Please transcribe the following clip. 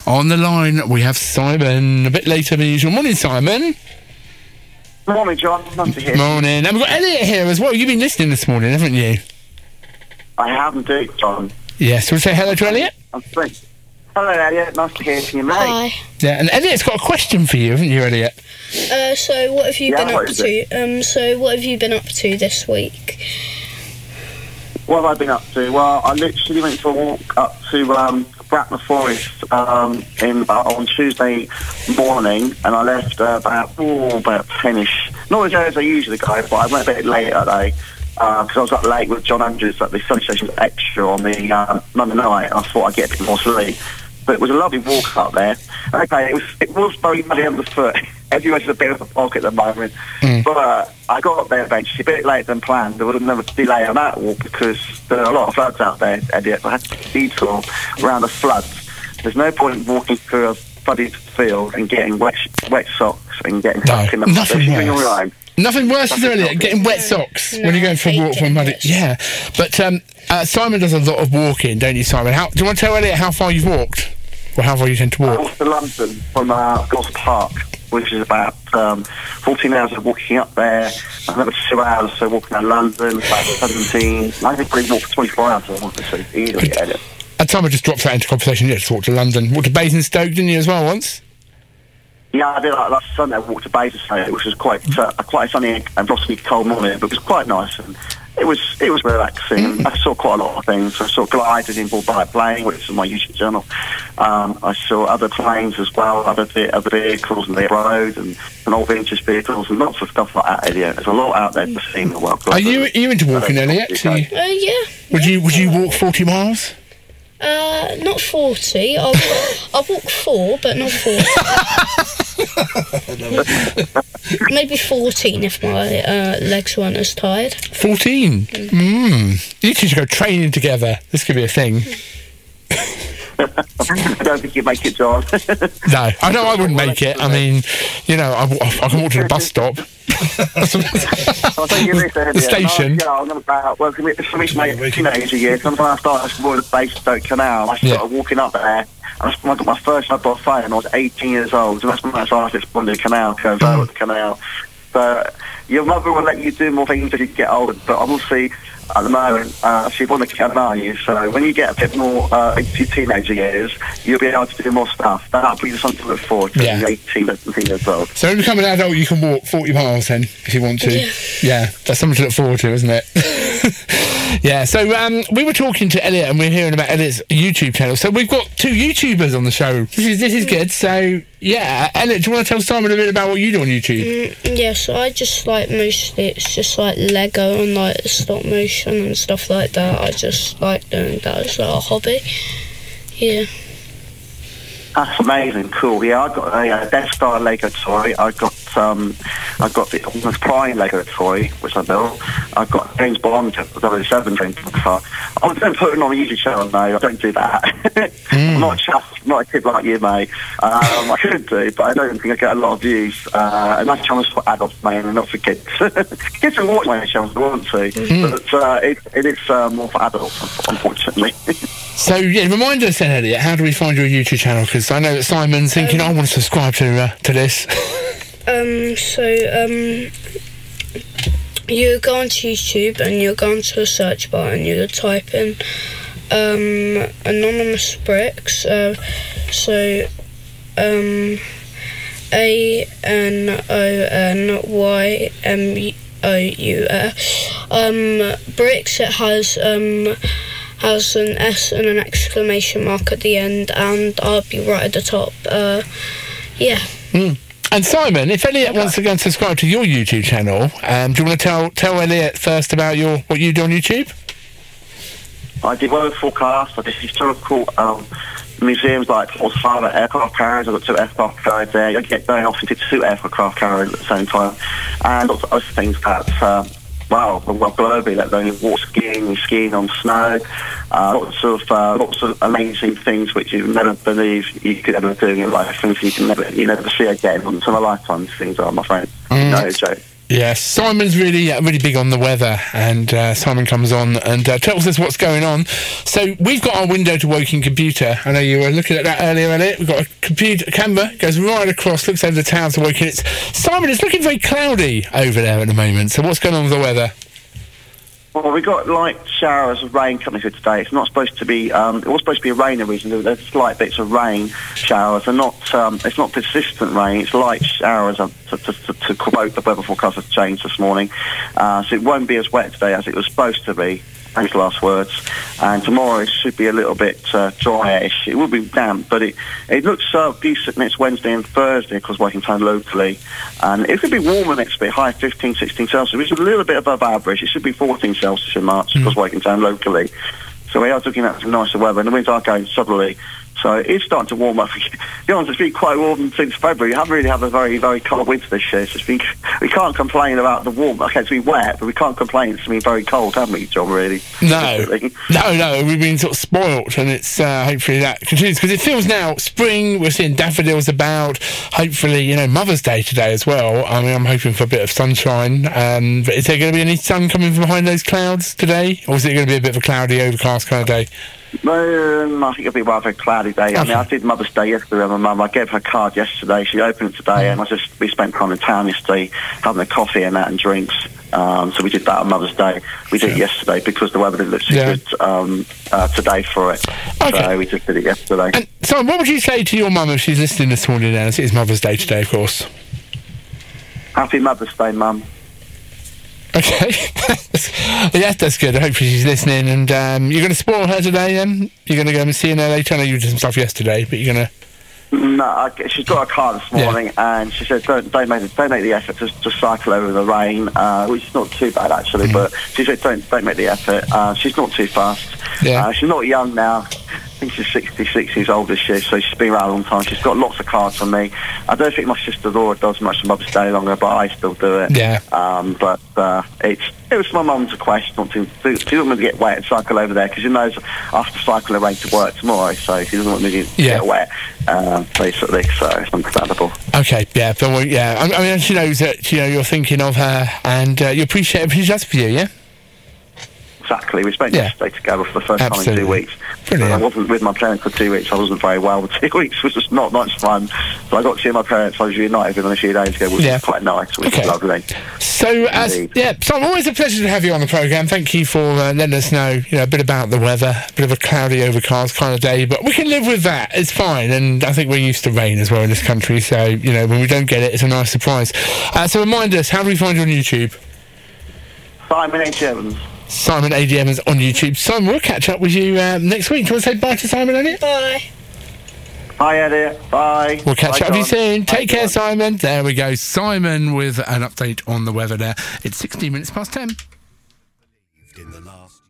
On the line, we have Simon, a bit later than usual. Morning, Simon. Morning, John. Nice to hear you. Morning. And we've got Elliot here as well. You've been listening this morning, haven't you? I have indeed, John. Yes. We'll say hello to Elliot. I'm great. Hello, Elliot. Nice to hear from you, mate. Hi. Yeah, and Elliot's got a question for you, haven't you, Elliot? So what have you been what up is to? So what have you been up to this week? What have I been up to? Well, I literally went for a walk up to Bracknell Forest on Tuesday morning, and I left about 10ish. Not as early as I usually go, but I went a bit late that day because I was up late with John Andrews at the Sunny Station Extra on the Monday night, and I thought I'd get a bit more sleep. But it was a lovely walk up there. Okay, it was very muddy underfoot. Everywhere's a bit of a fog at the moment. But I got up there eventually, a bit later than planned. There would have never delay on that walk because there are a lot of floods out there, Elliot. I had to detour around the floods. There's no point walking through a flooded field and getting wet socks and getting stuck in the mud. Nothing worse is Elliot, getting wet socks when you're going for a walk from muddy. Yeah, but Simon does a lot of walking, don't you, Simon? Do you want to tell Elliot how far you've walked? Or how far you tend to walk? I walked to London from Goss Park, which is about 14 hours of walking up there, another 2 hours so walking around London, about 17. I think probably walked for 24 hours, I want to say, easily, Elliot. And Simon just dropped that into conversation. You just walked to London. Walked to Basingstoke, didn't you, as well, once? Yeah, I did. Last Sunday I walked to Basingstoke, which was quite a sunny and frosty cold morning, but it was quite nice. And it was relaxing. I saw quite a lot of things. I saw gliders in Bull Plane, which is my YouTube channel. I saw other planes as well, other vehicles on the road, and old vintage vehicles, and lots of stuff like that, Elliot. There's a lot out there to see in the world. Are you into walking, Elliot? Yeah. Would you walk 40 miles? Not 40. I'll walk 4, but not 40. Maybe 14 if my legs weren't as tired. 14? You two should go training together. This could be a thing. I don't think you'd make it, John. No, I know I wouldn't make it. I mean, you know, I can walk to the bus stop. I'll tell you this, Elliot. The station. I'm going to finish my teenager years. When I started exploring the Basingstoke Canal, I started walking up there. I got my first mobile phone and I was 18 years old, and that's when I started exploring the canal, going over the canal. But your mother will let you do more things as you get older, but I will see at the moment, she wants to get on you, so when you get a bit more into your teenager years, you'll be able to do more stuff. That'll be something to look forward to. Yeah. 18, 17 years old. So when you become an adult, you can walk 40 miles then, if you want to. Yeah, that's something to look forward to, isn't it? Yeah, so we were talking to Elliot and we're hearing about Elliot's YouTube channel. So we've got 2 YouTubers on the show. This is good. So, yeah, Elliot, do you want to tell Simon a bit about what you do on YouTube? Yeah, so I just mostly it's just Lego and stop motion and stuff like that. I just like doing that as a hobby. Yeah. That's amazing, cool. Yeah, I got a Death Star Lego toy. I got the Optimus Prime Lego toy, which I built. I've got James Bond 007 James Bond car. I don't put it on a YouTube channel, no. I don't do that. I'm not a kid like you, mate. I could do, but I don't think I get a lot of views. And my channel's for adults, mate, and not for kids. Kids can watch my channel if they want to, but it is more for adults, unfortunately. So, yeah, remind us then, Elliot, how do we find your YouTube channel? Because I know that Simon's thinking, I want to subscribe to this. You go onto YouTube and you go into a search bar and you type in Anonymous Bricks. ANONYMOUS. Bricks, it has an S and an exclamation mark at the end, and I'll be right at the top. Yeah. And Simon, if Elliot wants to go and subscribe to your YouTube channel, do you want to tell Elliot first about what you do on YouTube? I did weather forecasts. I did historical museums like Paul's Father aircraft carriers. I've got 2 aircraft carriers there. I get going off into 2 aircraft carriers at the same time, and lots of other things that. Well, globally, let alone water skiing on snow, lots of amazing things which you never believe you could ever do in your life, things you never see again. Once in a lifetime, things are, my friend. No joke. Yeah, Simon's really big on the weather, and Simon comes on and tells us what's going on. So we've got our window to Woking computer. I know you were looking at that earlier, Elliot. We've got a camera, goes right across, looks over the towns of Woking. Simon, it's looking very cloudy over there at the moment. So what's going on with the weather? Well, we got light showers of rain coming through today. It's not supposed to be. It was supposed to be a rainy region. There's slight bits of rain showers, and not. It's not persistent rain. It's light showers. To quote the weather forecast changed this morning, so it won't be as wet today as it was supposed to be. Thanks, last words. And tomorrow it should be a little bit dryish. It will be damp, but it looks decent next Wednesday and Thursday, because Woking Town locally. And it could be warmer next week, high 15, 16 Celsius, which is a little bit above average. It should be 14 Celsius in March, because Woking Town locally. So we are looking at some nicer weather, and the winds are going southerly. So it's starting to warm up. To be honest, it's been quite warm since February. We haven't really had a very, very cold winter this year. So it's been, we can't complain about the warm. Okay, it's been wet, but we can't complain. It's been very cold, haven't we, John, really? No. We've been sort of spoilt, and it's hopefully that continues. Because it feels now spring. We're seeing daffodils about. Hopefully, Mother's Day today as well. I mean, I'm hoping for a bit of sunshine. But is there going to be any sun coming from behind those clouds today? Or is it going to be a bit of a cloudy, overcast kind of day? I think it'll be rather a cloudy day. I mean, I did Mother's Day yesterday with my mum. I gave her a card yesterday. She opened it today, and we spent time in town yesterday having a coffee and that and drinks. So we did that on Mother's Day. We did it yesterday because the weather didn't look so good today for it. Okay. So we just did it yesterday. And so what would you say to your mum if she's listening this morning, as it is Mother's Day today, of course? Happy Mother's Day, Mum. Okay. Yeah, that's good. Hopefully she's listening. And you're going to spoil her today, then? You're going to go and see her later? I know you did some stuff yesterday, but you're going to... No, she's got a car this morning, and she said don't make the effort to cycle over the rain, which is not too bad, actually, but she said don't make the effort. She's not too fast. Yeah. She's not young now. I think she's 66 years old this year, so she's been around a long time. She's got lots of cards from me. I don't think my sister Laura does much of Mother's Day longer, but I still do it. Yeah. But it was my mum's request not to. She doesn't want to get wet and cycle over there, because she knows I have to cycle away to work tomorrow, so she doesn't want me to get wet, basically. So it's understandable. Okay. Yeah. But I mean, she knows that you're thinking of her, and you appreciate everything she does for you. Yeah. Exactly. We spent yesterday together for the first time in 2 weeks. Brilliant. I wasn't with my parents for 2 weeks. I wasn't very well for 2 weeks. It was just not much fun. So I got to see my parents. I was reunited with them a few days ago, which was quite nice. Which was lovely. So, so always a pleasure to have you on the programme. Thank you for letting us know, a bit about the weather, a bit of a cloudy, overcast kind of day, but we can live with that. It's fine. And I think we're used to rain as well in this country. So, when we don't get it, it's a nice surprise. So remind us, how do we find you on YouTube? Simon H. Evans. Simon A.D. Evans on YouTube. Simon, we'll catch up with you next week. Do you want to say bye to Simon, Elliot? Bye. Bye, Elliot. Bye. We'll catch up with you soon. Take care, Simon. There we go. Simon with an update on the weather there. It's 16 minutes past 10.